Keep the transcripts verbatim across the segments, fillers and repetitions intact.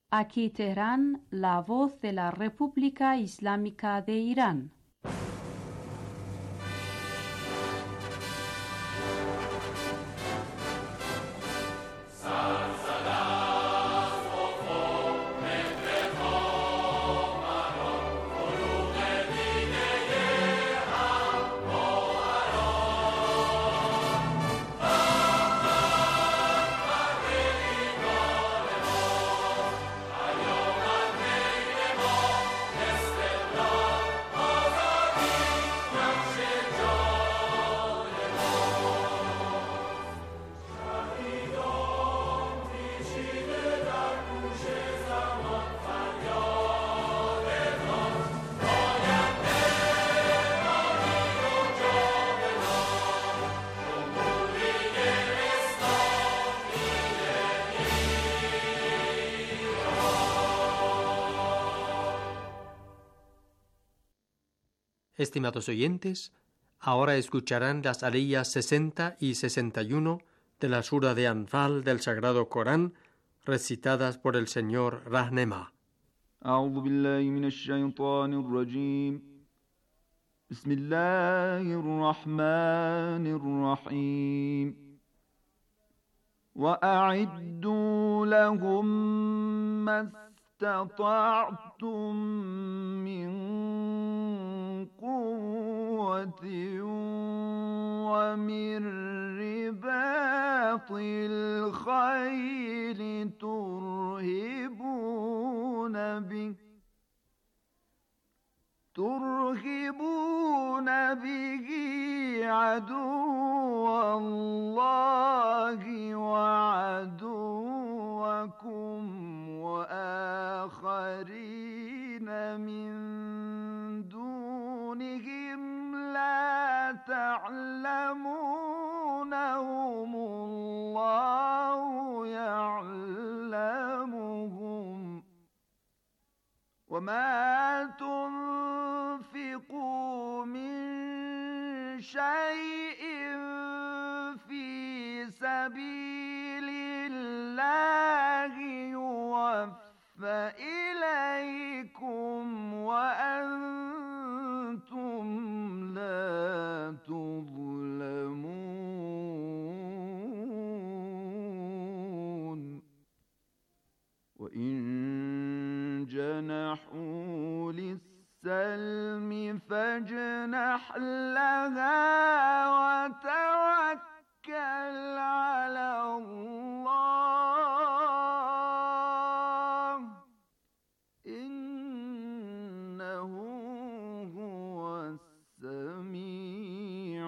Aquí Teherán, la voz de la República Islámica de Irán. Estimados oyentes, ahora escucharán las aleyas sesenta y sesenta y uno de la sura de Anfal del Sagrado Corán, recitadas por el señor Rahnema. أعوذ بالله من الشيطان الرجيم بسم الله الرحمن الرحيم وأعدوا لهم ما استطعتم من قوة ومن رباط الخيل ترهبون به ترهبون به عدو الله وعدوكم وآخرين من دونهم لا تعلمونهم الله يعلمهم وما تنفقوا من شيء في سبيل الله يوفى إليكم وأنتم لا تظلمون وإن جنحوا للسلم فاجنح لها وتوكل على الله إنه هو السميع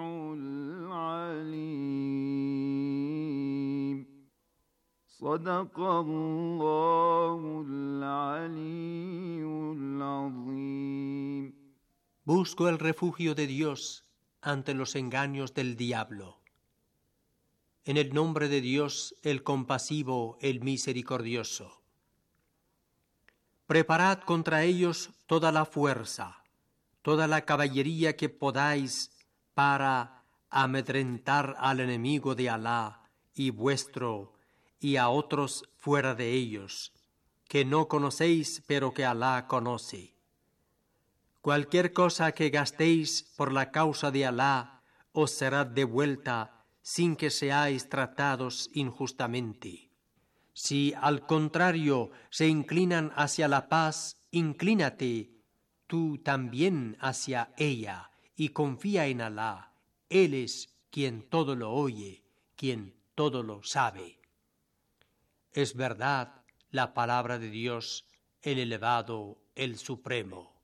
العليم صدق الله العلي العظيم. Busco el refugio de Dios ante los engaños del diablo. En el nombre de Dios, el compasivo, el misericordioso. Preparad contra ellos toda la fuerza, toda la caballería que podáis para amedrentar al enemigo de Alá y vuestro y a otros fuera de ellos, que no conocéis pero que Alá conoce. Cualquier cosa que gastéis por la causa de Alá os será devuelta sin que seáis tratados injustamente. Si al contrario se inclinan hacia la paz, inclínate tú también hacia ella y confía en Alá. Él es quien todo lo oye, quien todo lo sabe. Es verdad la palabra de Dios, el elevado, el supremo.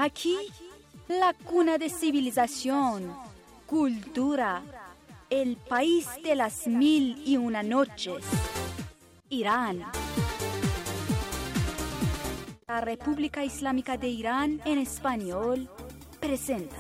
Aquí, la cuna de civilización, cultura, el país de las mil y una noches, Irán. La República Islámica de Irán en español presenta.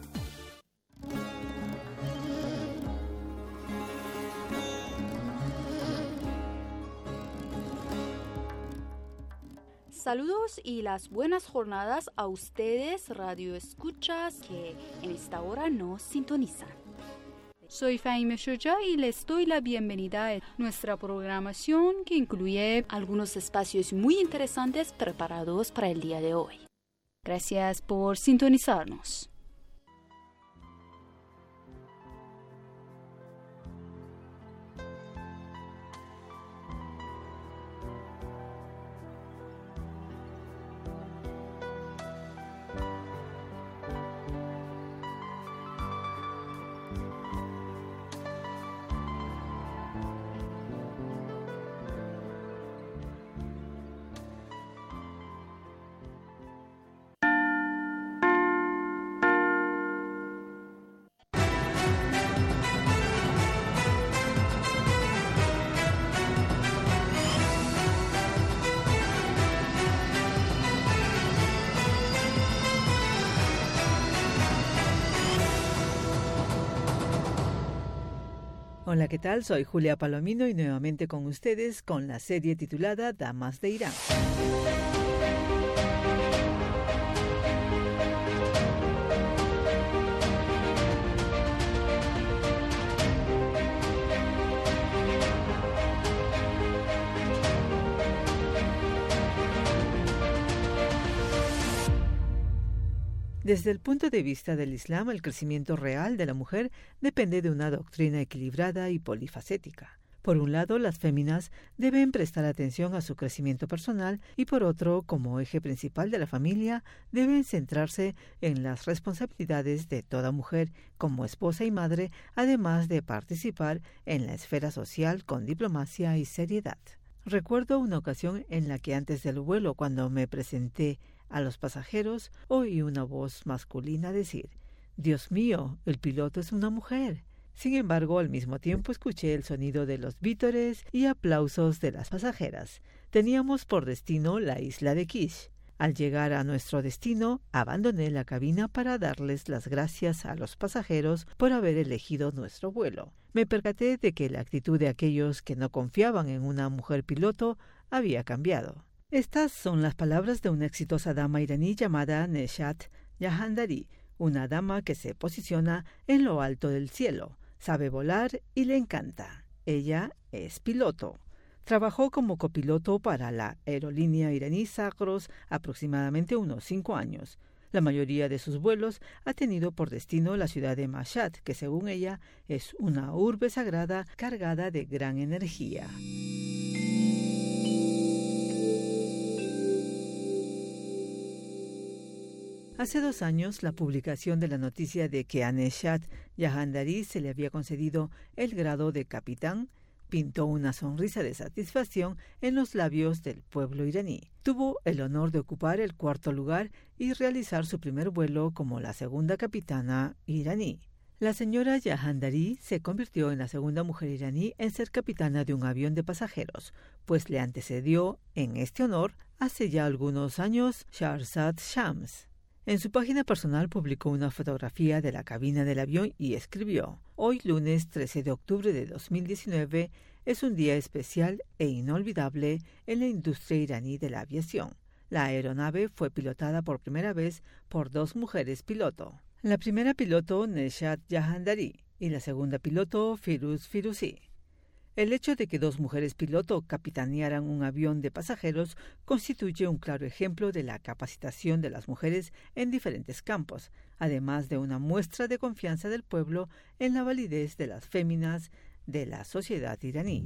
Saludos y las buenas jornadas a ustedes, radio escuchas, que en esta hora nos sintonizan. Soy Fahime Shoja y les doy la bienvenida a nuestra programación que incluye algunos espacios muy interesantes preparados para el día de hoy. Gracias por sintonizarnos. Hola, ¿qué tal? Soy Julia Palomino y nuevamente con ustedes con la serie titulada Damas de Irán. Desde el punto de vista del Islam, el crecimiento real de la mujer depende de una doctrina equilibrada y polifacética. Por un lado, las féminas deben prestar atención a su crecimiento personal y por otro, como eje principal de la familia, deben centrarse en las responsabilidades de toda mujer como esposa y madre, además de participar en la esfera social con diplomacia y seriedad. Recuerdo una ocasión en la que antes del vuelo, cuando me presenté a los pasajeros, oí una voz masculina decir: «Dios mío, el piloto es una mujer». Sin embargo, al mismo tiempo escuché el sonido de los vítores y aplausos de las pasajeras. Teníamos por destino la isla de Kish. Al llegar a nuestro destino, abandoné la cabina para darles las gracias a los pasajeros por haber elegido nuestro vuelo. Me percaté de que la actitud de aquellos que no confiaban en una mujer piloto había cambiado. Estas son las palabras de una exitosa dama iraní llamada Neshat Jahandari, una dama que se posiciona en lo alto del cielo, sabe volar y le encanta. Ella es piloto. Trabajó como copiloto para la aerolínea iraní Zagros aproximadamente unos cinco años. La mayoría de sus vuelos ha tenido por destino la ciudad de Mashhad, que según ella es una urbe sagrada cargada de gran energía. Hace dos años, la publicación de la noticia de que a Neshat Jahandari se le había concedido el grado de capitán pintó una sonrisa de satisfacción en los labios del pueblo iraní. Tuvo el honor de ocupar el cuarto lugar y realizar su primer vuelo como la segunda capitana iraní. La señora Jahandari se convirtió en la segunda mujer iraní en ser capitana de un avión de pasajeros, pues le antecedió en este honor hace ya algunos años Shahrzad Shams. En su página personal publicó una fotografía de la cabina del avión y escribió: «Hoy, lunes trece de octubre de dos mil diecinueve, es un día especial e inolvidable en la industria iraní de la aviación. La aeronave fue pilotada por primera vez por dos mujeres piloto. La primera piloto, Neshat Jahandari, y la segunda piloto, Firuz Firuzi. El hecho de que dos mujeres piloto capitanearan un avión de pasajeros constituye un claro ejemplo de la capacitación de las mujeres en diferentes campos, además de una muestra de confianza del pueblo en la validez de las féminas de la sociedad iraní».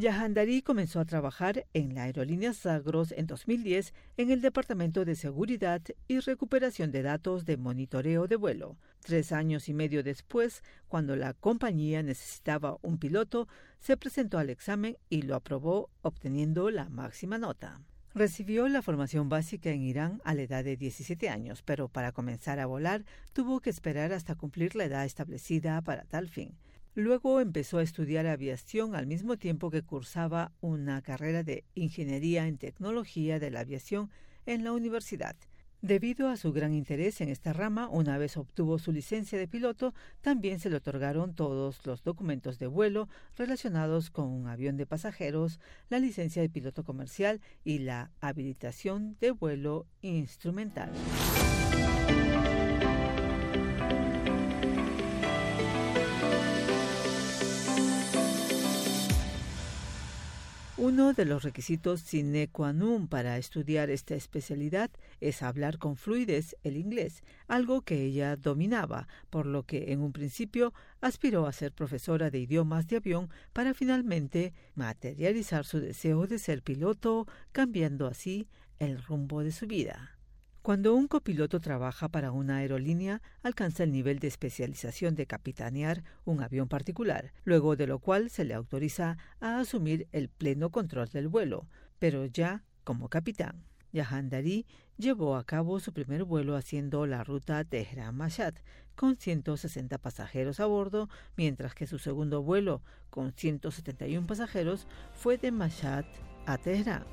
Jahandari comenzó a trabajar en la aerolínea Zagros en dos mil diez en el Departamento de Seguridad y Recuperación de Datos de Monitoreo de Vuelo. Tres años y medio después, cuando la compañía necesitaba un piloto, se presentó al examen y lo aprobó, obteniendo la máxima nota. Recibió la formación básica en Irán a la edad de diecisiete años, pero para comenzar a volar tuvo que esperar hasta cumplir la edad establecida para tal fin. Luego empezó a estudiar aviación al mismo tiempo que cursaba una carrera de Ingeniería en Tecnología de la Aviación en la universidad. Debido a su gran interés en esta rama, una vez obtuvo su licencia de piloto, también se le otorgaron todos los documentos de vuelo relacionados con un avión de pasajeros, la licencia de piloto comercial y la habilitación de vuelo instrumental. Uno de los requisitos sine qua non para estudiar esta especialidad es hablar con fluidez el inglés, algo que ella dominaba, por lo que en un principio aspiró a ser profesora de idiomas de avión para finalmente materializar su deseo de ser piloto, cambiando así el rumbo de su vida. Cuando un copiloto trabaja para una aerolínea, alcanza el nivel de especialización de capitanear un avión particular, luego de lo cual se le autoriza a asumir el pleno control del vuelo, pero ya como capitán. Jahandari llevó a cabo su primer vuelo haciendo la ruta Teherán-Mashhad, con ciento sesenta pasajeros a bordo, mientras que su segundo vuelo, con ciento setenta y uno pasajeros, fue de Mashhad a Teherán.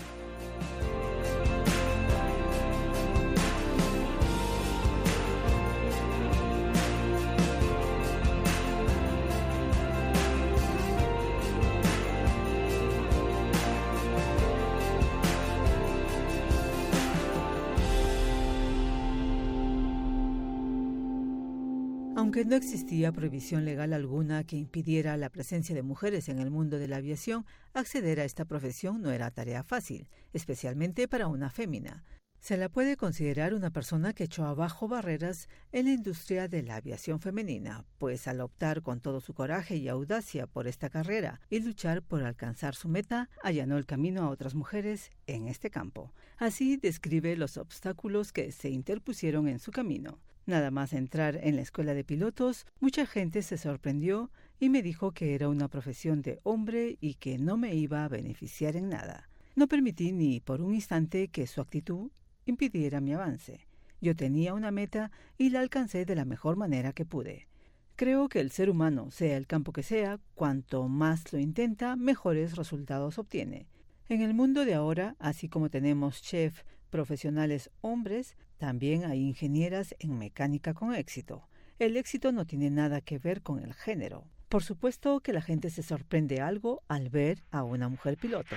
Aunque no existía prohibición legal alguna que impidiera la presencia de mujeres en el mundo de la aviación, acceder a esta profesión no era tarea fácil, especialmente para una fémina. Se la puede considerar una persona que echó abajo barreras en la industria de la aviación femenina, pues al optar con todo su coraje y audacia por esta carrera y luchar por alcanzar su meta, allanó el camino a otras mujeres en este campo. Así describe los obstáculos que se interpusieron en su camino. Nada más entrar en la escuela de pilotos, mucha gente se sorprendió y me dijo que era una profesión de hombre y que no me iba a beneficiar en nada. No permití ni por un instante que su actitud impidiera mi avance. Yo tenía una meta y la alcancé de la mejor manera que pude. Creo que el ser humano, sea el campo que sea, cuanto más lo intenta, mejores resultados obtiene. En el mundo de ahora, así como tenemos chefs profesionales hombres, también hay ingenieras en mecánica con éxito. El éxito no tiene nada que ver con el género. Por supuesto que la gente se sorprende algo al ver a una mujer piloto.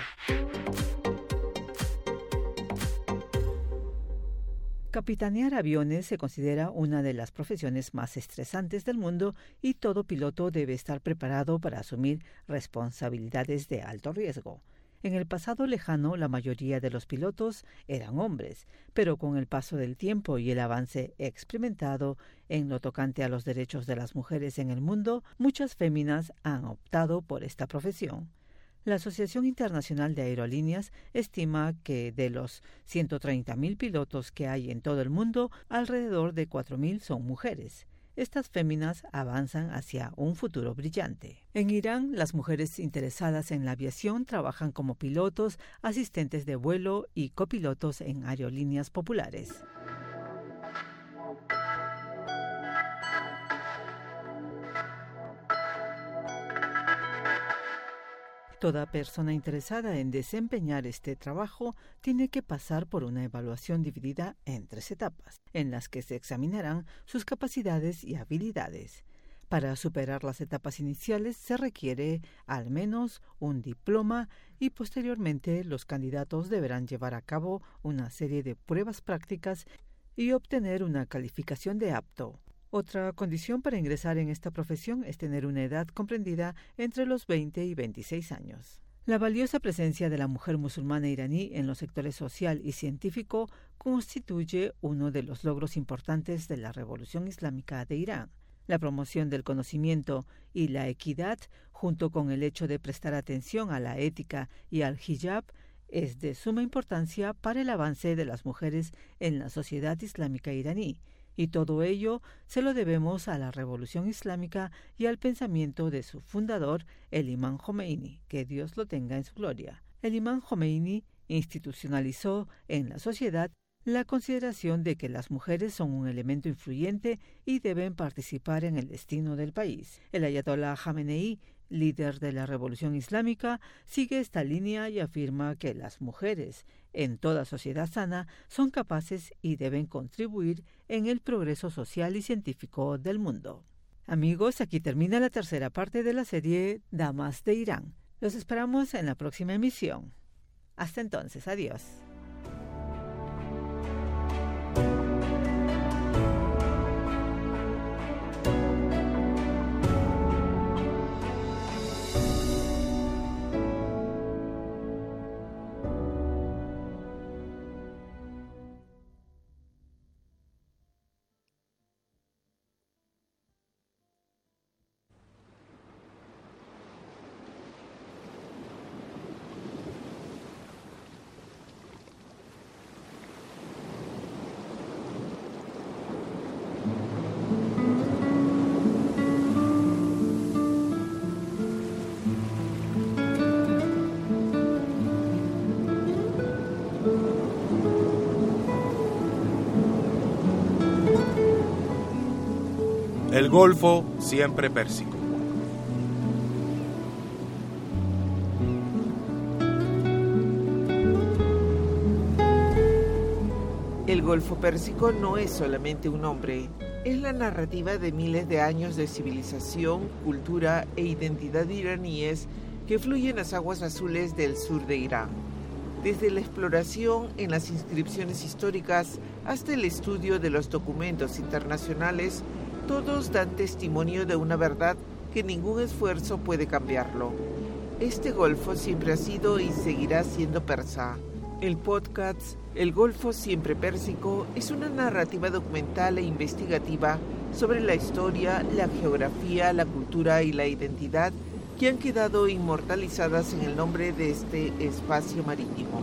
Capitanear aviones se considera una de las profesiones más estresantes del mundo y todo piloto debe estar preparado para asumir responsabilidades de alto riesgo. En el pasado lejano, la mayoría de los pilotos eran hombres, pero con el paso del tiempo y el avance experimentado en lo tocante a los derechos de las mujeres en el mundo, muchas féminas han optado por esta profesión. La Asociación Internacional de Aerolíneas estima que de los ciento treinta mil pilotos que hay en todo el mundo, alrededor de cuatro mil son mujeres. Estas féminas avanzan hacia un futuro brillante. En Irán, las mujeres interesadas en la aviación trabajan como pilotos, asistentes de vuelo y copilotos en aerolíneas populares. Toda persona interesada en desempeñar este trabajo tiene que pasar por una evaluación dividida en tres etapas, en las que se examinarán sus capacidades y habilidades. Para superar las etapas iniciales se requiere al menos un diploma y posteriormente los candidatos deberán llevar a cabo una serie de pruebas prácticas y obtener una calificación de apto. Otra condición para ingresar en esta profesión es tener una edad comprendida entre los veinte y veintiséis años. La valiosa presencia de la mujer musulmana iraní en los sectores social y científico constituye uno de los logros importantes de la Revolución Islámica de Irán. La promoción del conocimiento y la equidad, junto con el hecho de prestar atención a la ética y al hijab, es de suma importancia para el avance de las mujeres en la sociedad islámica iraní, y todo ello se lo debemos a la Revolución Islámica y al pensamiento de su fundador, el Imam Jomeini, que Dios lo tenga en su gloria. El Imam Jomeini institucionalizó en la sociedad la consideración de que las mujeres son un elemento influyente y deben participar en el destino del país. El Ayatollah Jamenei, líder de la Revolución Islámica, sigue esta línea y afirma que las mujeres, en toda sociedad sana, son capaces y deben contribuir en el progreso social y científico del mundo. Amigos, aquí termina la tercera parte de la serie Damas de Irán. Los esperamos en la próxima emisión. Hasta entonces, adiós. El Golfo siempre Pérsico. El Golfo Pérsico no es solamente un nombre, es la narrativa de miles de años de civilización, cultura e identidad iraníes que fluyen en las aguas azules del sur de Irán. Desde la exploración en las inscripciones históricas hasta el estudio de los documentos internacionales, todos dan testimonio de una verdad que ningún esfuerzo puede cambiarlo. Este golfo siempre ha sido y seguirá siendo persa. El podcast El Golfo Siempre Pérsico es una narrativa documental e investigativa sobre la historia, la geografía, la cultura y la identidad que han quedado inmortalizadas en el nombre de este espacio marítimo.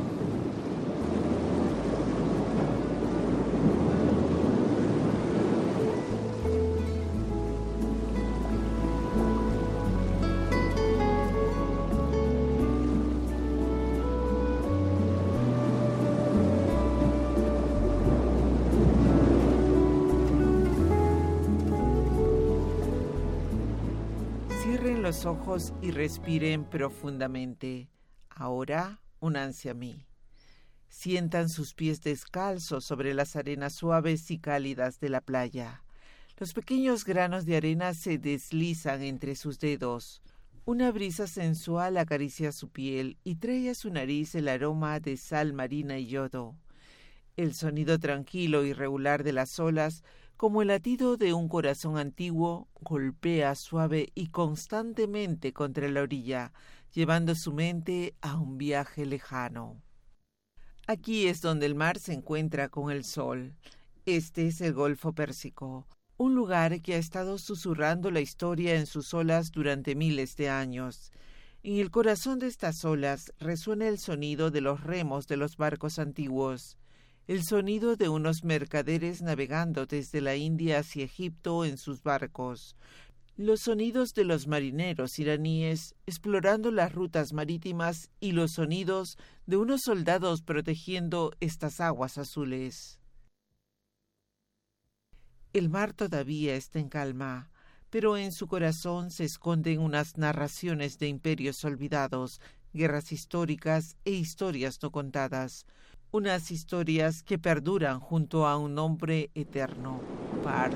Cierren los ojos y respiren profundamente. Ahora, únanse a mí. Sientan sus pies descalzos sobre las arenas suaves y cálidas de la playa. Los pequeños granos de arena se deslizan entre sus dedos. Una brisa sensual acaricia su piel y trae a su nariz el aroma de sal marina y yodo. El sonido tranquilo y regular de las olas, como el latido de un corazón antiguo, golpea suave y constantemente contra la orilla, llevando su mente a un viaje lejano. Aquí es donde el mar se encuentra con el sol. Este es el Golfo Pérsico, un lugar que ha estado susurrando la historia en sus olas durante miles de años. En el corazón de estas olas resuena el sonido de los remos de los barcos antiguos, el sonido de unos mercaderes navegando desde la India hacia Egipto en sus barcos, los sonidos de los marineros iraníes explorando las rutas marítimas y los sonidos de unos soldados protegiendo estas aguas azules. El mar todavía está en calma, pero en su corazón se esconden unas narraciones de imperios olvidados, guerras históricas e historias no contadas, unas historias que perduran junto a un nombre eterno, Pars.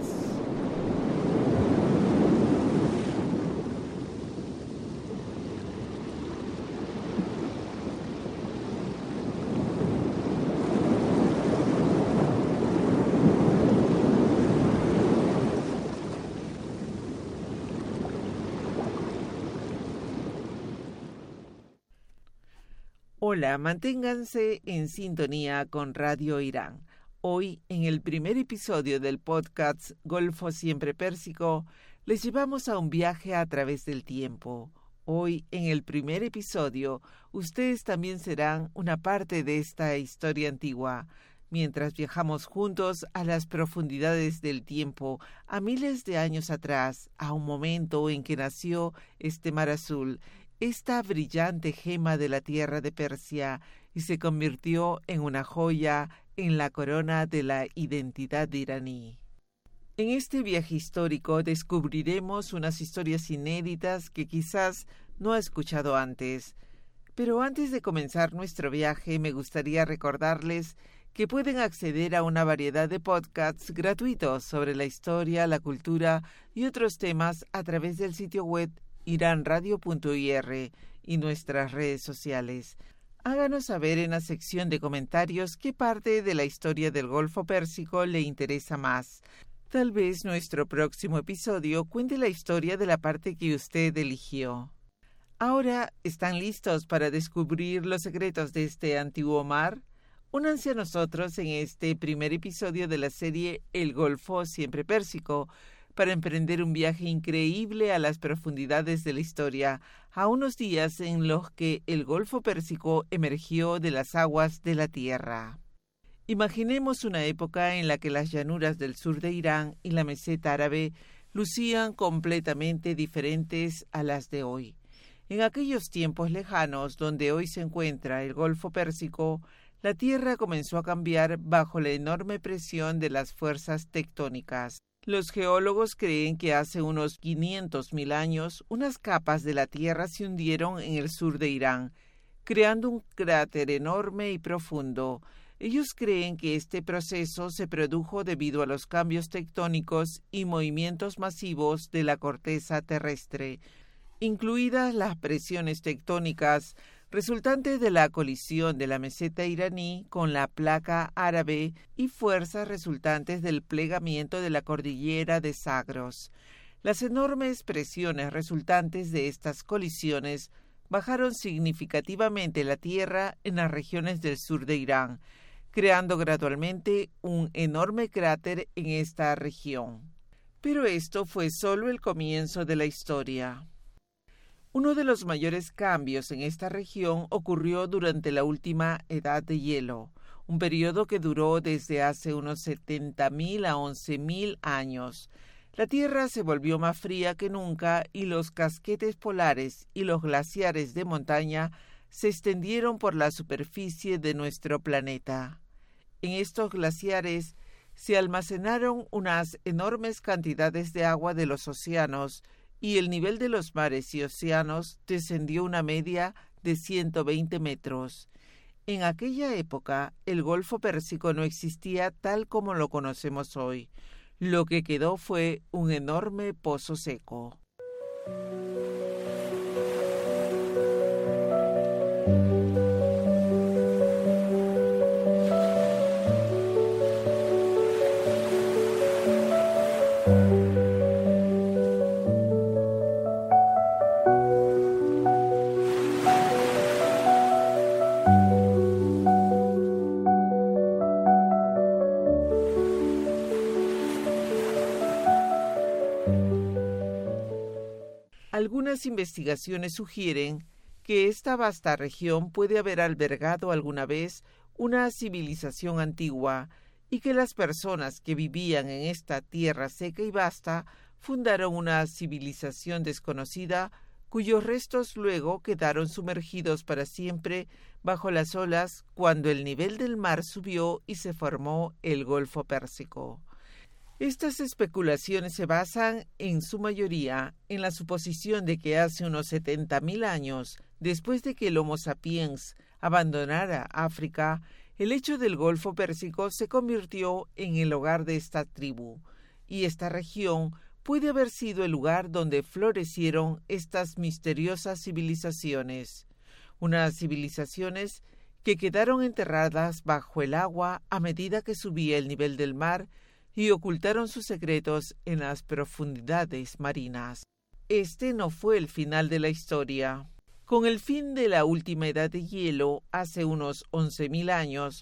Hola, manténganse en sintonía con Radio Irán. Hoy, en el primer episodio del podcast Golfo Siempre Pérsico, les llevamos a un viaje a través del tiempo. Hoy, en el primer episodio, ustedes también serán una parte de esta historia antigua, mientras viajamos juntos a las profundidades del tiempo, a miles de años atrás, a un momento en que nació este mar azul, esta brillante gema de la tierra de Persia, y se convirtió en una joya en la corona de la identidad iraní. En este viaje histórico descubriremos unas historias inéditas que quizás no ha escuchado antes. Pero antes de comenzar nuestro viaje, me gustaría recordarles que pueden acceder a una variedad de podcasts gratuitos sobre la historia, la cultura y otros temas a través del sitio web iran radio punto i r y nuestras redes sociales. Háganos saber en la sección de comentarios qué parte de la historia del Golfo Pérsico le interesa más. Tal vez nuestro próximo episodio cuente la historia de la parte que usted eligió. Ahora, ¿están listos para descubrir los secretos de este antiguo mar? Únanse a nosotros en este primer episodio de la serie El Golfo Siempre Pérsico, para emprender un viaje increíble a las profundidades de la historia, a unos días en los que el Golfo Pérsico emergió de las aguas de la tierra. Imaginemos una época en la que las llanuras del sur de Irán y la meseta árabe lucían completamente diferentes a las de hoy. En aquellos tiempos lejanos, donde hoy se encuentra el Golfo Pérsico, la tierra comenzó a cambiar bajo la enorme presión de las fuerzas tectónicas. Los geólogos creen que hace unos quinientos mil años unas capas de la tierra se hundieron en el sur de Irán, creando un cráter enorme y profundo. Ellos creen que este proceso se produjo debido a los cambios tectónicos y movimientos masivos de la corteza terrestre, incluidas las presiones tectónicas resultantes de la colisión de la meseta iraní con la placa árabe y fuerzas resultantes del plegamiento de la cordillera de Zagros. Las enormes presiones resultantes de estas colisiones bajaron significativamente la tierra en las regiones del sur de Irán, creando gradualmente un enorme cráter en esta región. Pero esto fue solo el comienzo de la historia. Uno de los mayores cambios en esta región ocurrió durante la última Edad de Hielo, un periodo que duró desde hace unos setenta mil a once mil años. La Tierra se volvió más fría que nunca y los casquetes polares y los glaciares de montaña se extendieron por la superficie de nuestro planeta. En estos glaciares se almacenaron unas enormes cantidades de agua de los océanos, y el nivel de los mares y océanos descendió una media de ciento veinte metros. En aquella época, el Golfo Pérsico no existía tal como lo conocemos hoy. Lo que quedó fue un enorme pozo seco. Algunas investigaciones sugieren que esta vasta región puede haber albergado alguna vez una civilización antigua y que las personas que vivían en esta tierra seca y vasta fundaron una civilización desconocida cuyos restos luego quedaron sumergidos para siempre bajo las olas cuando el nivel del mar subió y se formó el Golfo Pérsico. Estas especulaciones se basan, en su mayoría, en la suposición de que hace unos setenta mil años, después de que el Homo sapiens abandonara África, el lecho del Golfo Pérsico se convirtió en el hogar de esta tribu, y esta región puede haber sido el lugar donde florecieron estas misteriosas civilizaciones, unas civilizaciones que quedaron enterradas bajo el agua a medida que subía el nivel del mar y ocultaron sus secretos en las profundidades marinas. Este no fue el final de la historia. Con el fin de la última edad de hielo, hace unos once mil años,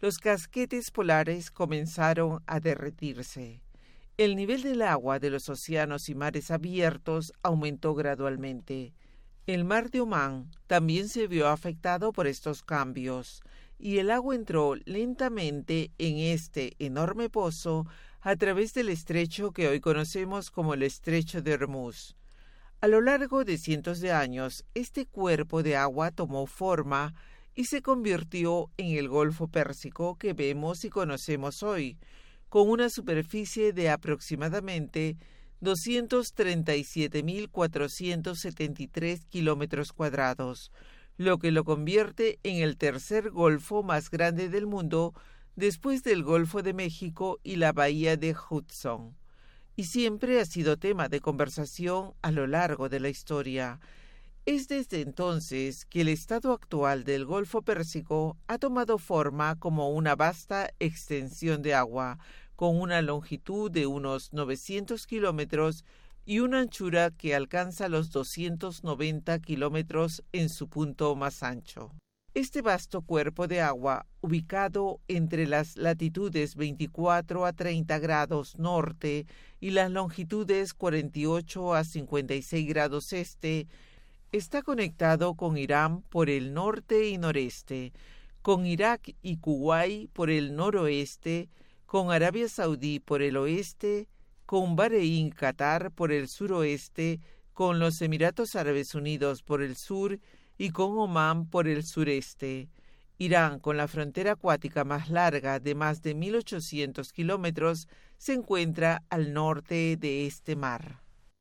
los casquetes polares comenzaron a derretirse. El nivel del agua de los océanos y mares abiertos aumentó gradualmente. El mar de Omán también se vio afectado por estos cambios, y el agua entró lentamente en este enorme pozo a través del estrecho que hoy conocemos como el Estrecho de Hormuz. A lo largo de cientos de años, este cuerpo de agua tomó forma y se convirtió en el Golfo Pérsico que vemos y conocemos hoy, con una superficie de aproximadamente doscientos treinta y siete mil cuatrocientos setenta y tres kilómetros cuadrados, lo que lo convierte en el tercer golfo más grande del mundo después del Golfo de México y la bahía de Hudson. Y siempre ha sido tema de conversación a lo largo de la historia. Es desde entonces que el estado actual del Golfo Pérsico ha tomado forma como una vasta extensión de agua, con una longitud de unos novecientos kilómetros y una anchura que alcanza los doscientos noventa kilómetros en su punto más ancho. Este vasto cuerpo de agua, ubicado entre las latitudes veinticuatro a treinta grados norte y las longitudes cuarenta y ocho a cincuenta y seis grados este, está conectado con Irán por el norte y noreste, con Irak y Kuwait por el noroeste, con Arabia Saudí por el oeste, con Bahrein, Qatar por el suroeste, con los Emiratos Árabes Unidos por el sur y con Omán por el sureste. Irán, con la frontera acuática más larga de más de mil ochocientos kilómetros, se encuentra al norte de este mar.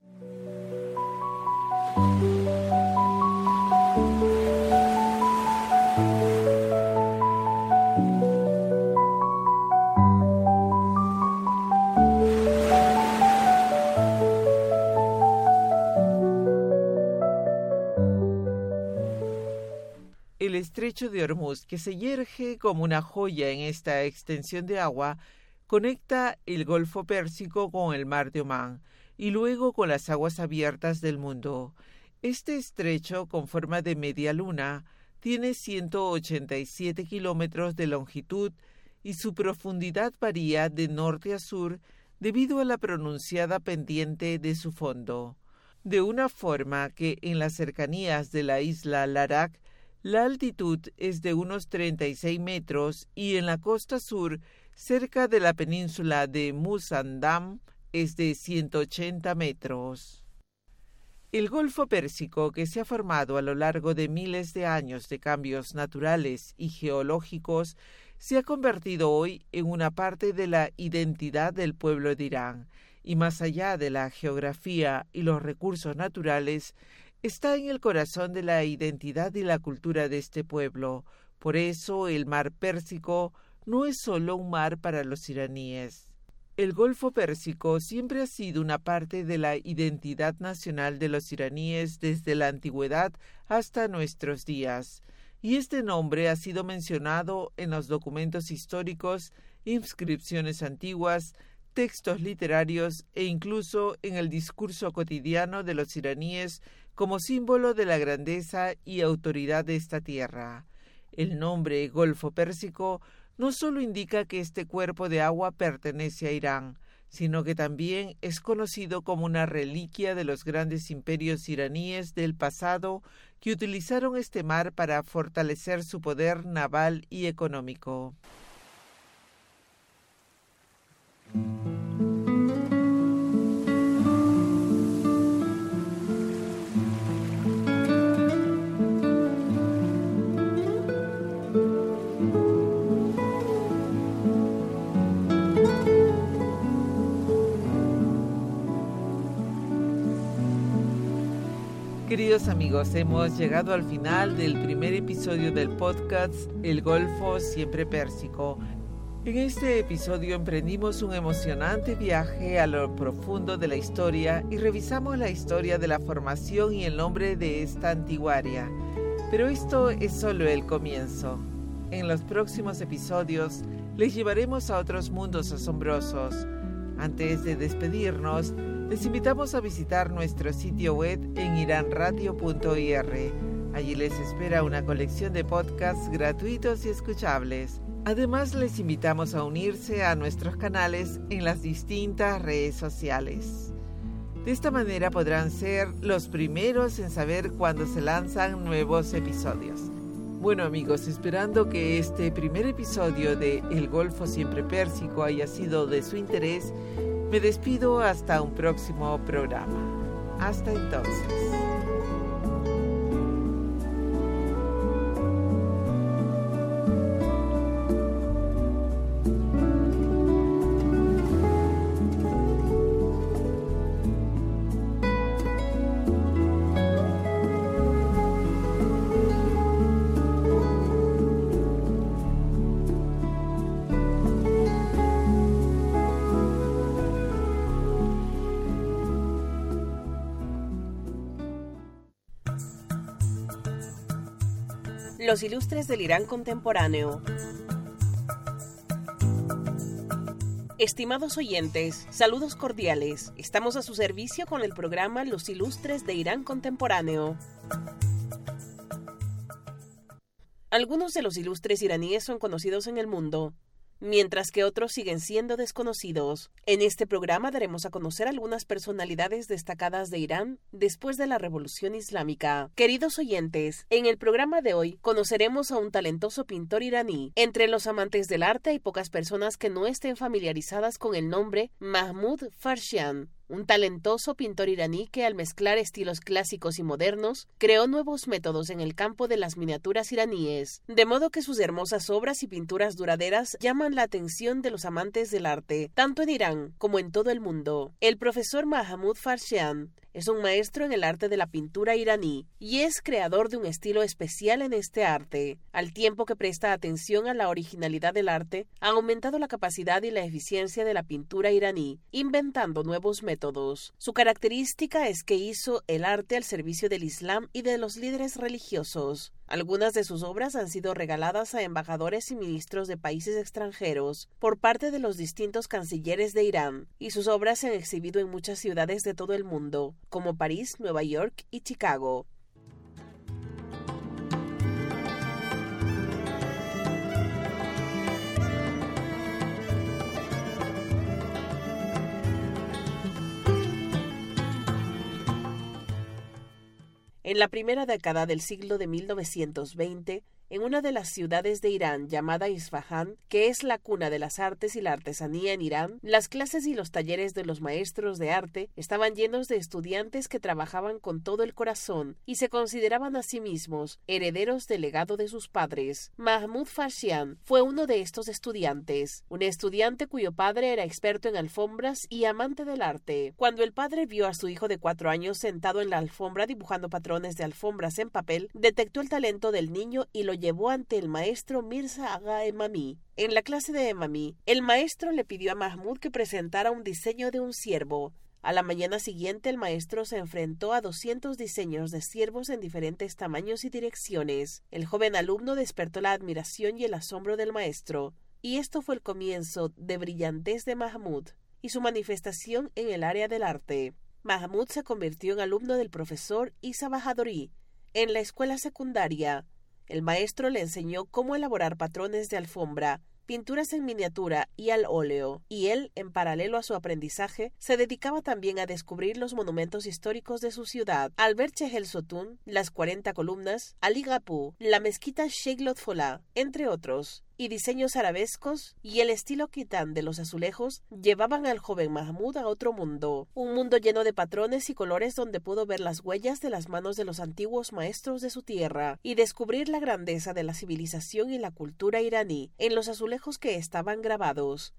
El estrecho de Hormuz, que se yergue como una joya en esta extensión de agua, conecta el Golfo Pérsico con el mar de Omán y luego con las aguas abiertas del mundo. Este estrecho, con forma de media luna, tiene ciento ochenta y siete kilómetros de longitud y su profundidad varía de norte a sur debido a la pronunciada pendiente de su fondo, de una forma que en las cercanías de la isla Larak la altitud es de unos treinta y seis metros y en la costa sur, cerca de la península de Musandam, es de ciento ochenta metros. El Golfo Pérsico, que se ha formado a lo largo de miles de años de cambios naturales y geológicos, se ha convertido hoy en una parte de la identidad del pueblo de Irán, y más allá de la geografía y los recursos naturales, está en el corazón de la identidad y la cultura de este pueblo. Por eso el mar Pérsico no es solo un mar para los iraníes. El Golfo Pérsico siempre ha sido una parte de la identidad nacional de los iraníes desde la antigüedad hasta nuestros días, y este nombre ha sido mencionado en los documentos históricos, inscripciones antiguas, textos literarios e incluso en el discurso cotidiano de los iraníes como símbolo de la grandeza y autoridad de esta tierra. El nombre Golfo Pérsico no solo indica que este cuerpo de agua pertenece a Irán, sino que también es conocido como una reliquia de los grandes imperios iraníes del pasado que utilizaron este mar para fortalecer su poder naval y económico. Queridos amigos, hemos llegado al final del primer episodio del podcast El Golfo Siempre Pérsico. En este episodio emprendimos un emocionante viaje a lo profundo de la historia y revisamos la historia de la formación y el nombre de esta antigua área. Pero esto es solo el comienzo. En los próximos episodios les llevaremos a otros mundos asombrosos. Antes de despedirnos, les invitamos a visitar nuestro sitio web en iran radio punto i r. Allí les espera una colección de podcasts gratuitos y escuchables. Además, les invitamos a unirse a nuestros canales en las distintas redes sociales. De esta manera podrán ser los primeros en saber cuando se lanzan nuevos episodios. Bueno amigos, esperando que este primer episodio de El Golfo Siempre Pérsico haya sido de su interés, me despido hasta un próximo programa. Hasta entonces. Los ilustres del Irán contemporáneo. Estimados oyentes, saludos cordiales. Estamos a su servicio con el programa Los ilustres de Irán contemporáneo. Algunos de los ilustres iraníes son conocidos en el mundo, mientras que otros siguen siendo desconocidos. En este programa daremos a conocer algunas personalidades destacadas de Irán después de la Revolución Islámica. Queridos oyentes, en el programa de hoy conoceremos a un talentoso pintor iraní. Entre los amantes del arte hay pocas personas que no estén familiarizadas con el nombre Mahmud Farshian, un talentoso pintor iraní que, al mezclar estilos clásicos y modernos, creó nuevos métodos en el campo de las miniaturas iraníes, de modo que sus hermosas obras y pinturas duraderas llaman la atención de los amantes del arte, tanto en Irán como en todo el mundo. El profesor Mahmud Farshian es un maestro en el arte de la pintura iraní y es creador de un estilo especial en este arte. Al tiempo que presta atención a la originalidad del arte, ha aumentado la capacidad y la eficiencia de la pintura iraní, inventando nuevos métodos. Su característica es que hizo el arte al servicio del Islam y de los líderes religiosos. Algunas de sus obras han sido regaladas a embajadores y ministros de países extranjeros por parte de los distintos cancilleres de Irán, y sus obras se han exhibido en muchas ciudades de todo el mundo, como París, Nueva York y Chicago. En la primera década del siglo de mil novecientos veinte, en una de las ciudades de Irán llamada Isfahán, que es la cuna de las artes y la artesanía en Irán, las clases y los talleres de los maestros de arte estaban llenos de estudiantes que trabajaban con todo el corazón y se consideraban a sí mismos herederos del legado de sus padres. Mahmud Farshian fue uno de estos estudiantes, un estudiante cuyo padre era experto en alfombras y amante del arte. Cuando el padre vio a su hijo de cuatro años sentado en la alfombra dibujando patrones de alfombras en papel, detectó el talento del niño y lo llevó ante el maestro Mirza Agha Emami. En la clase de Emami, el maestro le pidió a Mahmud que presentara un diseño de un ciervo. A la mañana siguiente, el maestro se enfrentó a doscientos diseños de ciervos en diferentes tamaños y direcciones. El joven alumno despertó la admiración y el asombro del maestro, y esto fue el comienzo de brillantez de Mahmud y su manifestación en el área del arte. Mahmud se convirtió en alumno del profesor Isa Bahadori en la escuela secundaria. El maestro le enseñó cómo elaborar patrones de alfombra, pinturas en miniatura y al óleo, y él, en paralelo a su aprendizaje, se dedicaba también a descubrir los monumentos históricos de su ciudad: al ver Chehel Sotun, las cuarenta columnas, Ali Gapú, la mezquita Sheikh Lotfollah, entre otros, y diseños arabescos y el estilo kitán de los azulejos llevaban al joven Mahmud a otro mundo, un mundo lleno de patrones y colores donde pudo ver las huellas de las manos de los antiguos maestros de su tierra y descubrir la grandeza de la civilización y la cultura iraní en los azulejos que estaban grabados.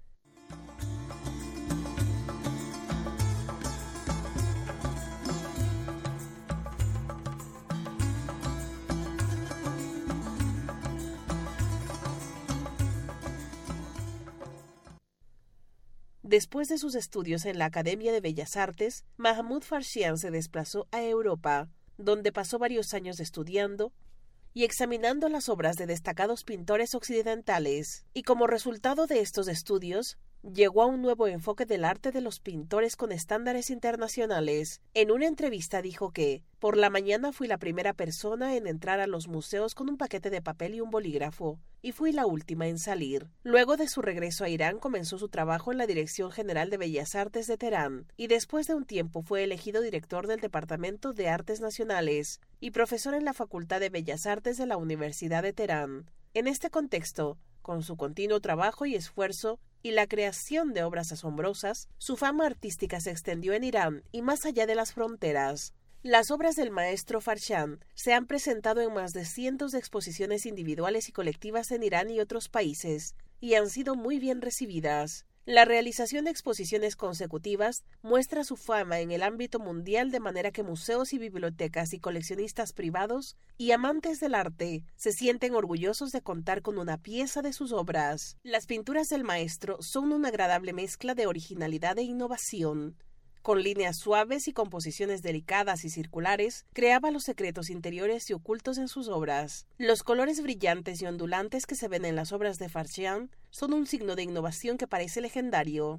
Después de sus estudios en la Academia de Bellas Artes, Mahmud Farshian se desplazó a Europa, donde pasó varios años estudiando y examinando las obras de destacados pintores occidentales, y como resultado de estos estudios, llegó a un nuevo enfoque del arte de los pintores con estándares internacionales. En una entrevista dijo que, por la mañana fui la primera persona en entrar a los museos con un paquete de papel y un bolígrafo, y fui la última en salir. Luego de su regreso a Irán comenzó su trabajo en la Dirección General de Bellas Artes de Teherán, y después de un tiempo fue elegido director del Departamento de Artes Nacionales y profesor en la Facultad de Bellas Artes de la Universidad de Teherán. En este contexto, con su continuo trabajo y esfuerzo y la creación de obras asombrosas, su fama artística se extendió en Irán y más allá de las fronteras. Las obras del maestro Farshand se han presentado en más de cientos de exposiciones individuales y colectivas en Irán y otros países, y han sido muy bien recibidas. La realización de exposiciones consecutivas muestra su fama en el ámbito mundial, de manera que museos y bibliotecas y coleccionistas privados y amantes del arte se sienten orgullosos de contar con una pieza de sus obras. Las pinturas del maestro son una agradable mezcla de originalidad e innovación. Con líneas suaves y composiciones delicadas y circulares, creaba los secretos interiores y ocultos en sus obras. Los colores brillantes y ondulantes que se ven en las obras de Farshand son un signo de innovación que parece legendario.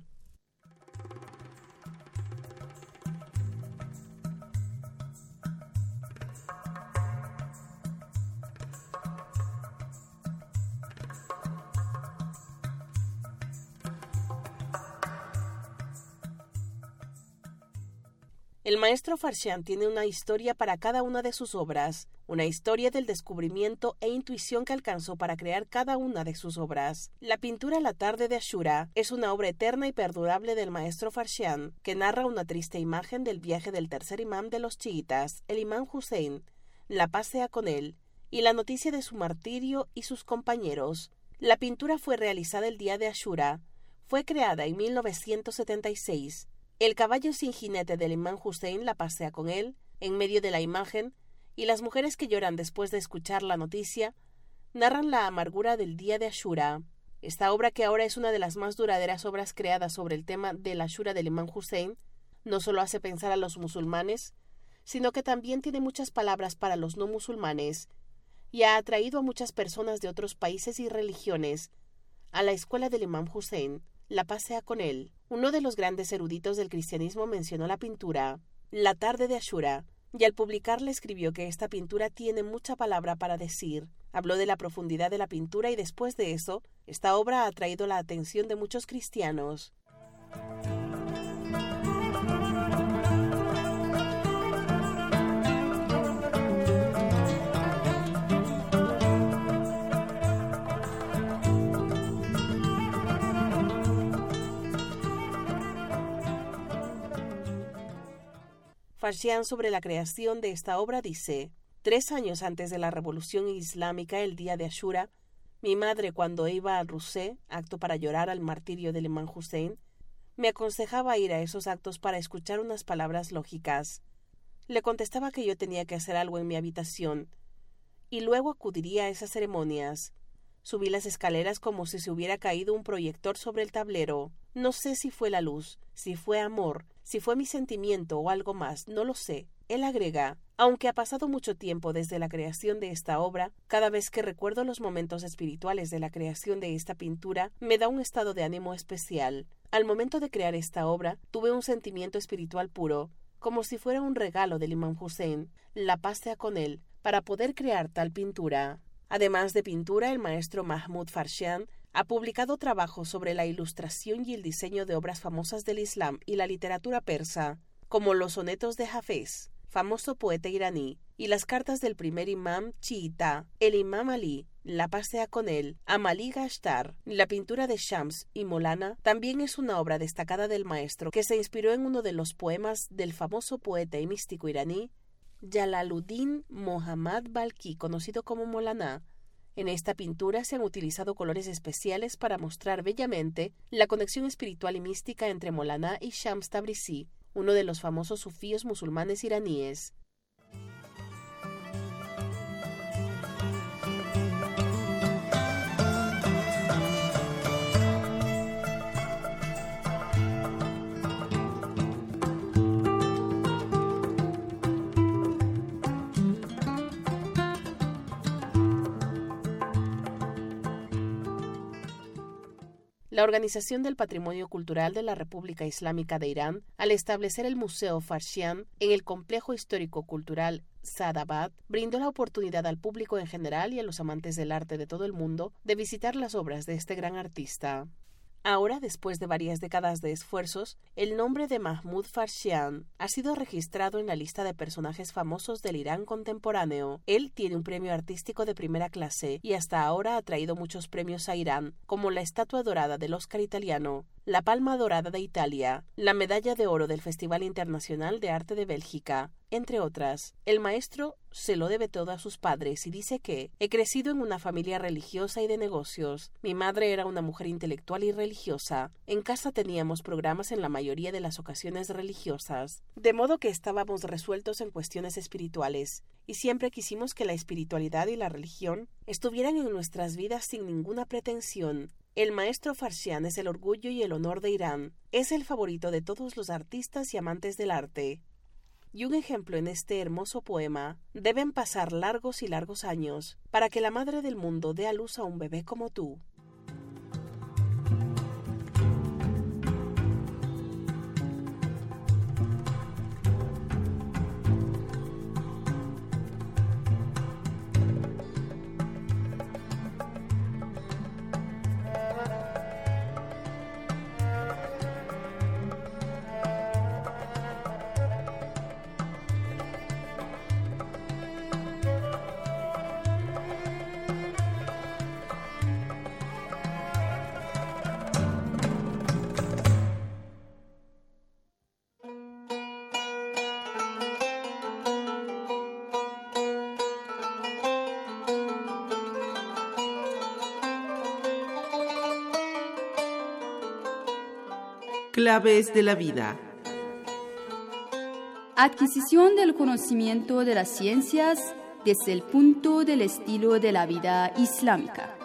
El maestro Farshand tiene una historia para cada una de sus obras, una historia del descubrimiento e intuición que alcanzó para crear cada una de sus obras. La pintura La tarde de Ashura es una obra eterna y perdurable del maestro Farshand, que narra una triste imagen del viaje del tercer imán de los chiitas, el imán Hussein, la paz sea con él, y la noticia de su martirio y sus compañeros. La pintura fue realizada el día de Ashura. Fue creada en mil novecientos setenta y seis. El caballo sin jinete del imán Hussein la pasea con él, en medio de la imagen, y las mujeres que lloran después de escuchar la noticia, narran la amargura del día de Ashura. Esta obra, que ahora es una de las más duraderas obras creadas sobre el tema del Ashura del imán Hussein, no solo hace pensar a los musulmanes, sino que también tiene muchas palabras para los no musulmanes, y ha atraído a muchas personas de otros países y religiones a la escuela del imán Hussein. La paz sea con él. Uno de los grandes eruditos del cristianismo mencionó la pintura La tarde de Ashura, y al publicarla escribió que esta pintura tiene mucha palabra para decir. Habló de la profundidad de la pintura y después de eso, esta obra ha atraído la atención de muchos cristianos. Farshand, sobre la creación de esta obra, dice: Tres años antes de la Revolución Islámica, el día de Ashura, mi madre, cuando iba al Rusé, acto para llorar al martirio del imán Hussein, me aconsejaba ir a esos actos para escuchar unas palabras lógicas. Le contestaba que yo tenía que hacer algo en mi habitación, y luego acudiría a esas ceremonias. Subí las escaleras como si se hubiera caído un proyector sobre el tablero. No sé si fue la luz, si fue amor, si fue mi sentimiento o algo más, no lo sé. Él agrega: aunque ha pasado mucho tiempo desde la creación de esta obra, cada vez que recuerdo los momentos espirituales de la creación de esta pintura, me da un estado de ánimo especial. Al momento de crear esta obra, tuve un sentimiento espiritual puro, como si fuera un regalo del imán Hussein, la paz sea con él, para poder crear tal pintura. Además de pintura, el maestro Mahmud Farshand ha publicado trabajos sobre la ilustración y el diseño de obras famosas del Islam y la literatura persa, como los sonetos de Hafez, famoso poeta iraní, y las cartas del primer imán chiita, el imam Ali, la paz sea con él, Amalí Gashtar. La pintura de Shams y Molana también es una obra destacada del maestro, que se inspiró en uno de los poemas del famoso poeta y místico iraní Jalaluddin Mohammad Balkhi, conocido como Molana. En esta pintura se han utilizado colores especiales para mostrar bellamente la conexión espiritual y mística entre Molana y Shams Tabrizi, uno de los famosos sufíes musulmanes iraníes. la Organización del Patrimonio Cultural de la República Islámica de Irán, al establecer el Museo Farshian en el complejo histórico-cultural Saadabad, brindó la oportunidad al público en general y a los amantes del arte de todo el mundo de visitar las obras de este gran artista. Ahora, después de varias décadas de esfuerzos, el nombre de Mahmud Farshian ha sido registrado en la lista de personajes famosos del Irán contemporáneo. Él tiene un premio artístico de primera clase y hasta ahora ha traído muchos premios a Irán, como la Estatua Dorada del Oscar italiano, la Palma Dorada de Italia, la Medalla de Oro del Festival Internacional de Arte de Bélgica, entre otras. El maestro se lo debe todo a sus padres y dice que he crecido en una familia religiosa y de negocios. Mi madre era una mujer intelectual y religiosa. En casa teníamos programas en la mayoría de las ocasiones religiosas, de modo que estábamos resueltos en cuestiones espirituales, y siempre quisimos que la espiritualidad y la religión estuvieran en nuestras vidas sin ninguna pretensión. El maestro Farshian es el orgullo y el honor de Irán. Es el favorito de todos los artistas y amantes del arte. Y un ejemplo en este hermoso poema: deben pasar largos y largos años para que la madre del mundo dé a luz a un bebé como tú. Claves de la vida. Adquisición del conocimiento de las ciencias desde el punto del estilo de la vida islámica.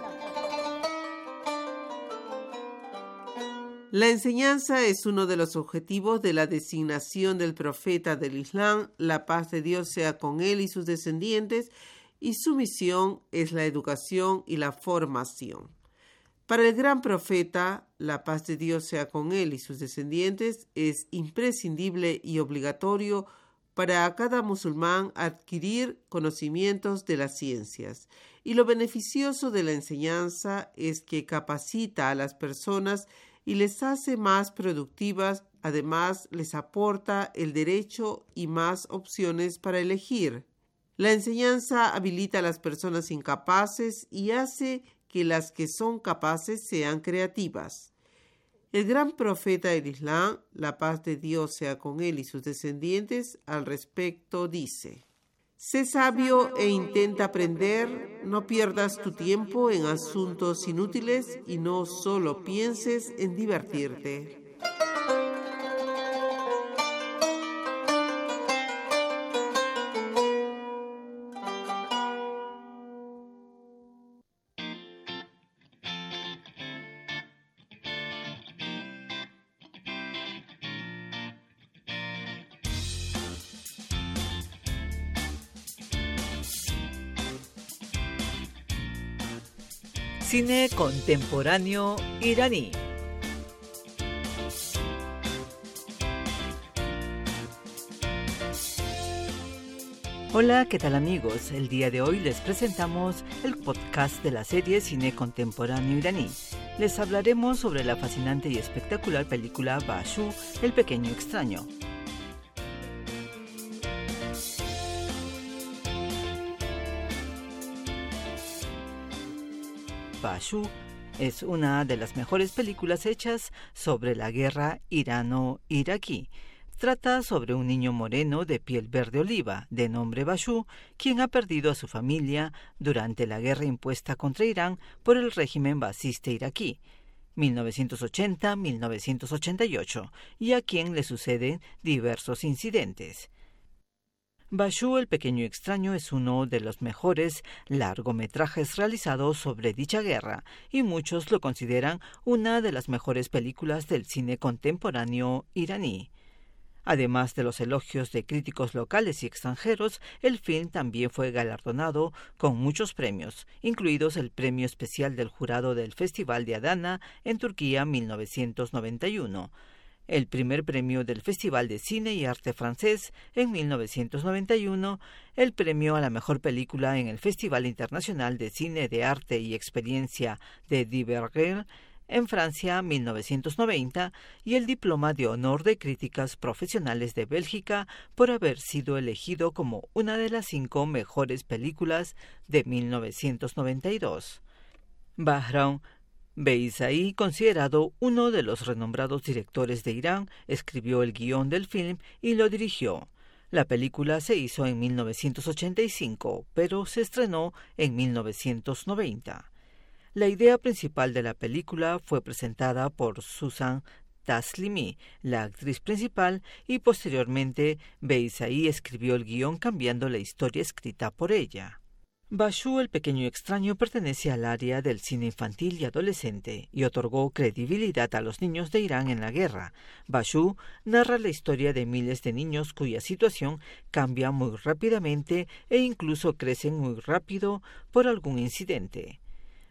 La enseñanza es uno de los objetivos de la designación del profeta del Islam, la paz de Dios sea con él y sus descendientes, y su misión es la educación y la formación. Para el gran profeta, la paz de Dios sea con él y sus descendientes, es imprescindible y obligatorio para cada musulmán adquirir conocimientos de las ciencias. Y lo beneficioso de la enseñanza es que capacita a las personas y les hace más productivas, además les aporta el derecho y más opciones para elegir. La enseñanza habilita a las personas incapaces y hace que las que son capaces sean creativas. El gran profeta del Islam, la paz de Dios sea con él y sus descendientes, al respecto dice: sé sabio e intenta aprender, no pierdas tu tiempo en asuntos inútiles y no solo pienses en divertirte. Cine contemporáneo iraní. Hola, ¿qué tal amigos? El día de hoy les presentamos el podcast de la serie Cine contemporáneo iraní. Les hablaremos sobre la fascinante y espectacular película Bashu, el pequeño extraño. Bashu es una de las mejores películas hechas sobre la guerra irano-iraquí. Trata sobre un niño moreno de piel verde oliva, de nombre Bashu, quien ha perdido a su familia durante la guerra impuesta contra Irán por el régimen basista iraquí, mil novecientos ochenta a mil novecientos ochenta y ocho, y a quien le suceden diversos incidentes. Bashu, el pequeño extraño, es uno de los mejores largometrajes realizados sobre dicha guerra y muchos lo consideran una de las mejores películas del cine contemporáneo iraní. Además de los elogios de críticos locales y extranjeros, el film también fue galardonado con muchos premios, incluidos el premio especial del jurado del Festival de Adana en Turquía mil novecientos noventa y uno, el primer premio del Festival de Cine y Arte Francés en mil novecientos noventa y uno, el premio a la mejor película en el Festival Internacional de Cine de Arte y Experiencia de Divergel en Francia mil novecientos noventa y el diploma de honor de críticas profesionales de Bélgica por haber sido elegido como una de las cinco mejores películas de mil novecientos noventa y dos. Bahram Beyzaí, considerado uno de los renombrados directores de Irán, escribió el guión del film y lo dirigió. La película se hizo en mil novecientos ochenta y cinco, pero se estrenó en mil novecientos noventa. La idea principal de la película fue presentada por Susan Taslimi, la actriz principal, y posteriormente Beyzaí escribió el guión cambiando la historia escrita por ella. Bashu, el pequeño extraño, pertenece al área del cine infantil y adolescente y otorgó credibilidad a los niños de Irán en la guerra. Bashu narra la historia de miles de niños cuya situación cambia muy rápidamente e incluso crecen muy rápido por algún incidente.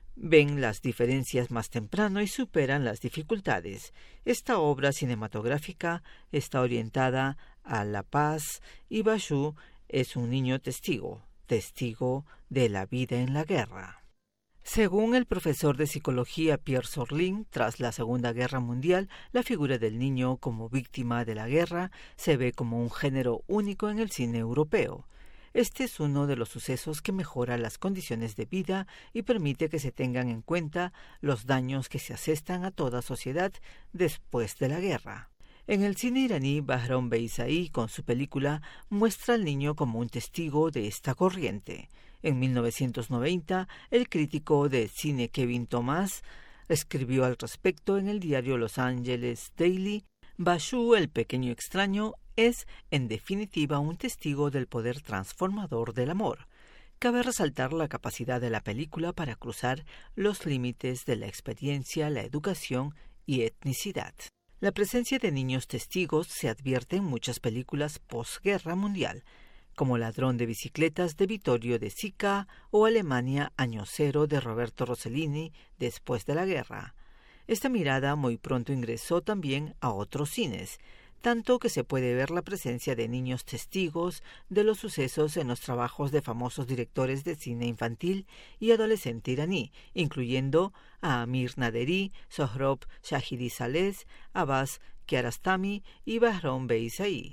Ven las diferencias más temprano y superan las dificultades. Esta obra cinematográfica está orientada a la paz y Bashu es un niño testigo. testigo de la vida en la guerra. Según el profesor de psicología Pierre Sorlin, tras la Segunda Guerra Mundial, la figura del niño como víctima de la guerra se ve como un género único en el cine europeo. Este es uno de los sucesos que mejora las condiciones de vida y permite que se tengan en cuenta los daños que se asestan a toda sociedad después de la guerra. En el cine iraní, Bahram Beyzaí, con su película, muestra al niño como un testigo de esta corriente. En mil novecientos noventa, el crítico de cine Kevin Thomas escribió al respecto en el diario Los Angeles Daily: Bashu, el pequeño extraño, es, en definitiva, un testigo del poder transformador del amor. Cabe resaltar la capacidad de la película para cruzar los límites de la experiencia, la educación y etnicidad. La presencia de niños testigos se advierte en muchas películas posguerra mundial, como Ladrón de bicicletas de Vittorio De Sica o Alemania Año Cero de Roberto Rossellini después de la guerra. Esta mirada muy pronto ingresó también a otros cines, tanto que se puede ver la presencia de niños testigos de los sucesos en los trabajos de famosos directores de cine infantil y adolescente iraní, incluyendo a Amir Naderi, Sohrab Shahidi Saleh, Abbas Kiarostami y Bahram Beyzaí.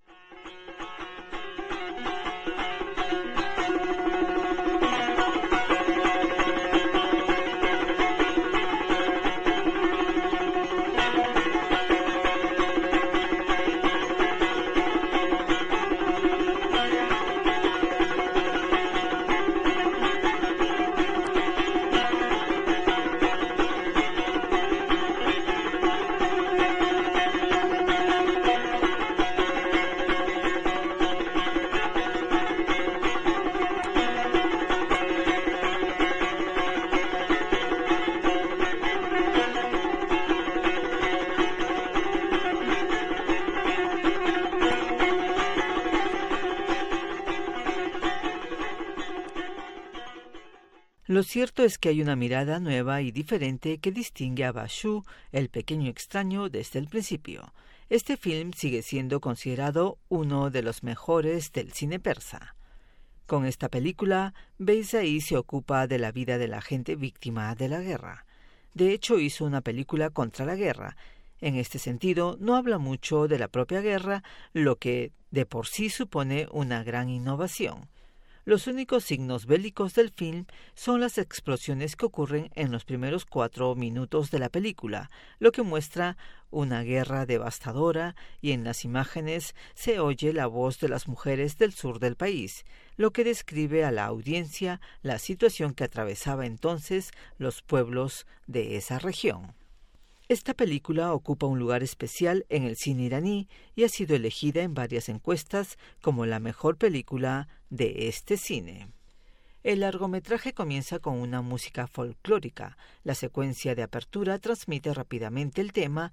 Lo cierto es que hay una mirada nueva y diferente que distingue a Bashu, el pequeño extraño, desde el principio. Este film sigue siendo considerado uno de los mejores del cine persa. Con esta película, Beyzaí se ocupa de la vida de la gente víctima de la guerra. De hecho, hizo una película contra la guerra. En este sentido, no habla mucho de la propia guerra, lo que de por sí supone una gran innovación. Los únicos signos bélicos del film son las explosiones que ocurren en los primeros cuatro minutos de la película, lo que muestra una guerra devastadora, y en las imágenes se oye la voz de las mujeres del sur del país, lo que describe a la audiencia la situación que atravesaba entonces los pueblos de esa región. Esta película ocupa un lugar especial en el cine iraní y ha sido elegida en varias encuestas como la mejor película de este cine. El largometraje comienza con una música folclórica. La secuencia de apertura transmite rápidamente el tema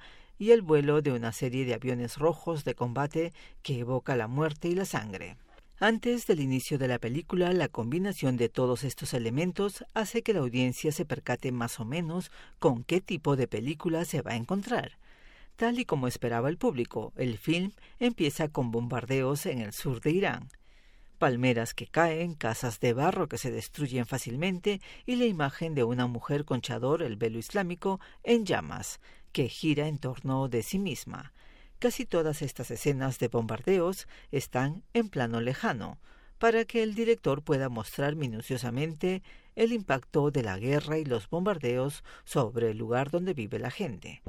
y el vuelo de una serie de aviones rojos de combate que evoca la muerte y la sangre. Antes del inicio de la película, la combinación de todos estos elementos hace que la audiencia se percate más o menos con qué tipo de película se va a encontrar. Tal y como esperaba el público, el film empieza con bombardeos en el sur de Irán. Palmeras que caen, casas de barro que se destruyen fácilmente y la imagen de una mujer con chador, el velo islámico, en llamas, que gira en torno de sí misma. Casi todas estas escenas de bombardeos están en plano lejano, para que el director pueda mostrar minuciosamente el impacto de la guerra y los bombardeos sobre el lugar donde vive la gente.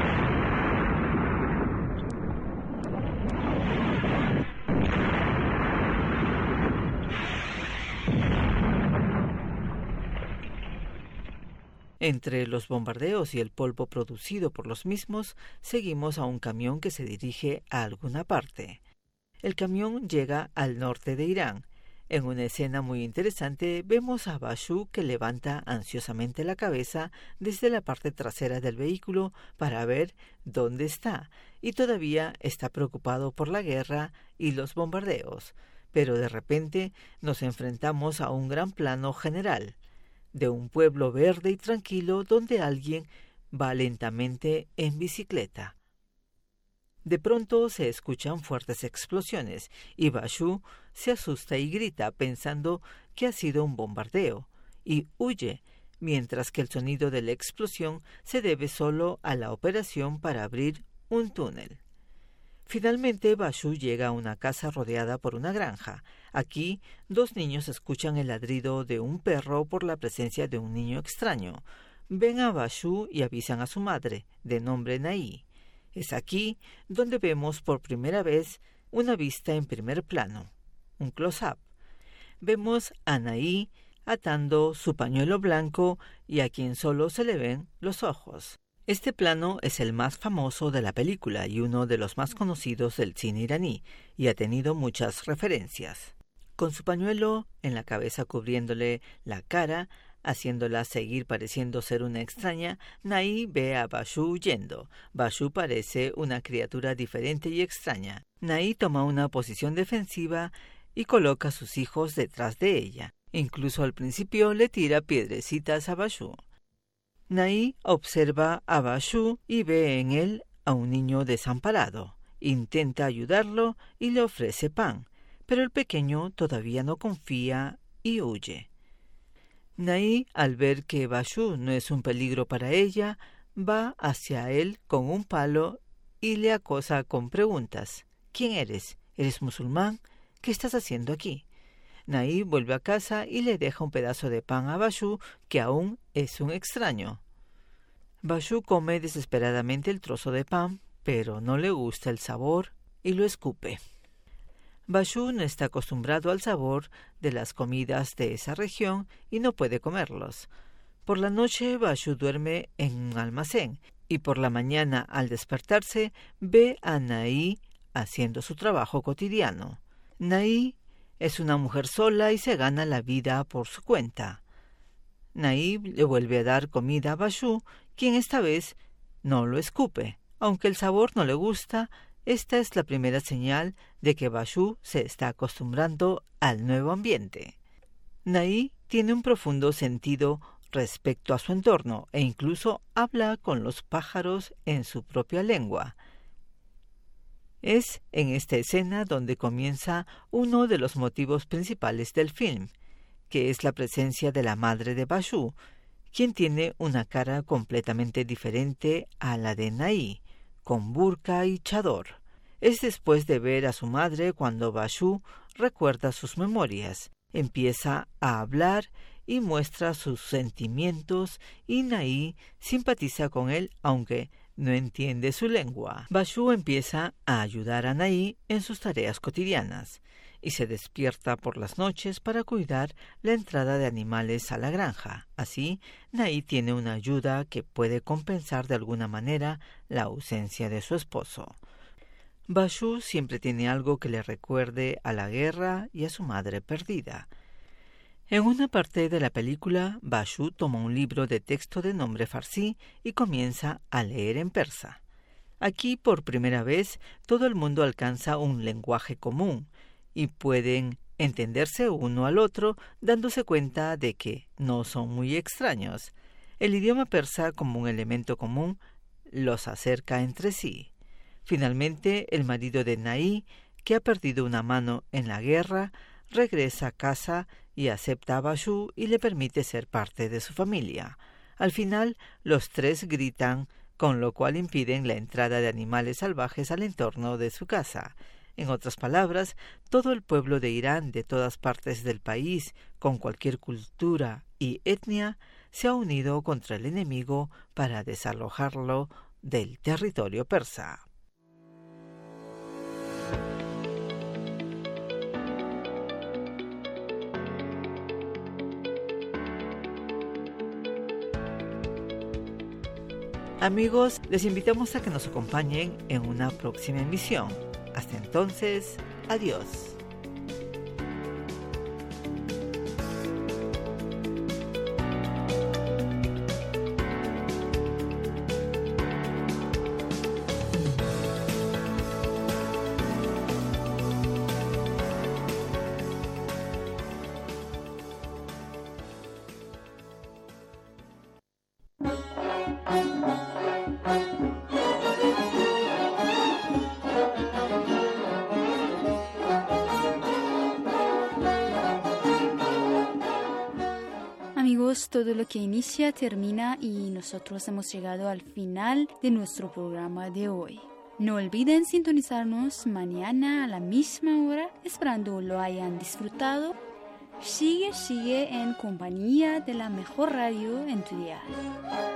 Entre los bombardeos y el polvo producido por los mismos, seguimos a un camión que se dirige a alguna parte. El camión llega al norte de Irán. En una escena muy interesante vemos a Bashu que levanta ansiosamente la cabeza desde la parte trasera del vehículo para ver dónde está, y todavía está preocupado por la guerra y los bombardeos. Pero de repente nos enfrentamos a un gran plano general de un pueblo verde y tranquilo donde alguien va lentamente en bicicleta. De pronto se escuchan fuertes explosiones y Bashu se asusta y grita pensando que ha sido un bombardeo y huye, mientras que el sonido de la explosión se debe solo a la operación para abrir un túnel. Finalmente, Bashu llega a una casa rodeada por una granja. Aquí, dos niños escuchan el ladrido de un perro por la presencia de un niño extraño. Ven a Bashu y avisan a su madre, de nombre Naí. Es aquí donde vemos por primera vez una vista en primer plano, un close-up. Vemos a Naí atando su pañuelo blanco y a quien solo se le ven los ojos. Este plano es el más famoso de la película y uno de los más conocidos del cine iraní, y ha tenido muchas referencias. Con su pañuelo en la cabeza cubriéndole la cara, haciéndola seguir pareciendo ser una extraña, Naí ve a Bashu huyendo. Bashu parece una criatura diferente y extraña. Naí toma una posición defensiva y coloca a sus hijos detrás de ella. Incluso al principio le tira piedrecitas a Bashu. Naí observa a Bashu y ve en él a un niño desamparado. Intenta ayudarlo y le ofrece pan, pero el pequeño todavía no confía y huye. Naí, al ver que Bashu no es un peligro para ella, va hacia él con un palo y le acosa con preguntas. ¿Quién eres? ¿Eres musulmán? ¿Qué estás haciendo aquí? Naí vuelve a casa y le deja un pedazo de pan a Bashu, que aún es un extraño. Bashu come desesperadamente el trozo de pan, pero no le gusta el sabor y lo escupe. Bashu no está acostumbrado al sabor de las comidas de esa región y no puede comerlos. Por la noche Bashu duerme en un almacén y por la mañana, al despertarse, ve a Naí haciendo su trabajo cotidiano. Naí es una mujer sola y se gana la vida por su cuenta. Naí le vuelve a dar comida a Bashu, quien esta vez no lo escupe. Aunque el sabor no le gusta, esta es la primera señal de que Bashu se está acostumbrando al nuevo ambiente. Naí tiene un profundo sentido respecto a su entorno e incluso habla con los pájaros en su propia lengua. Es en esta escena donde comienza uno de los motivos principales del film, que es la presencia de la madre de Bashu, quien tiene una cara completamente diferente a la de Naí, con burka y chador. Es después de ver a su madre cuando Bashu recuerda sus memorias, empieza a hablar y muestra sus sentimientos, y Naí simpatiza con él aunque no entiende su lengua. Bashu empieza a ayudar a Naí en sus tareas cotidianas y se despierta por las noches para cuidar la entrada de animales a la granja. Así, Naí tiene una ayuda que puede compensar de alguna manera la ausencia de su esposo. Bashu siempre tiene algo que le recuerde a la guerra y a su madre perdida. En una parte de la película, Bashu toma un libro de texto de nombre farsi y comienza a leer en persa. Aquí, por primera vez, todo el mundo alcanza un lenguaje común y pueden entenderse uno al otro, dándose cuenta de que no son muy extraños. El idioma persa, como un elemento común, los acerca entre sí. Finalmente, el marido de Naí, que ha perdido una mano en la guerra, regresa a casa y acepta a Bashu y le permite ser parte de su familia. Al final, los tres gritan, con lo cual impiden la entrada de animales salvajes al entorno de su casa. En otras palabras, todo el pueblo de Irán, de todas partes del país, con cualquier cultura y etnia, se ha unido contra el enemigo para desalojarlo del territorio persa. Amigos, les invitamos a que nos acompañen en una próxima emisión. Hasta entonces, adiós. Amigos, todo lo que inicia termina y nosotros hemos llegado al final de nuestro programa de hoy. No olviden sintonizarnos mañana a la misma hora, esperando lo hayan disfrutado. Sigue, sigue en compañía de la mejor radio en tu dial.